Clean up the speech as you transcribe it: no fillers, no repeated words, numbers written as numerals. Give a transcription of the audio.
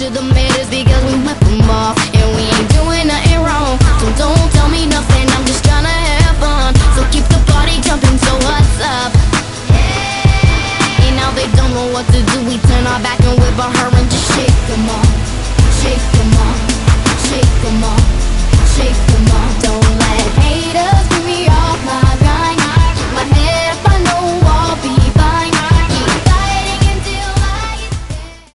to the matters because we went from off. And we ain't doing nothing wrong.